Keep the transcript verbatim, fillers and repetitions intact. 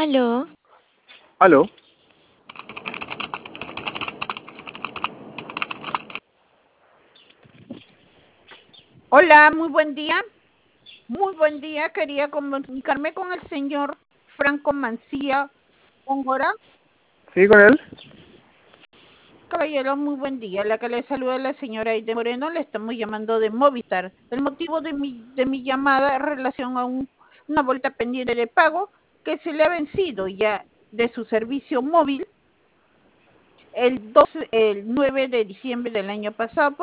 Aló, Aló, Hola, muy buen día. Muy buen día. Quería comunicarme con el señor Franco Mancía Góngora. sí, con él. Caballero, muy buen día. La que le saluda es la señora Aide Moreno. Le estamos llamando de Movistar. El motivo de mi, de mi llamada en relación a un- una vuelta pendiente de pago que se le ha vencido ya de su servicio móvil el, doce, el nueve de diciembre del año pasado.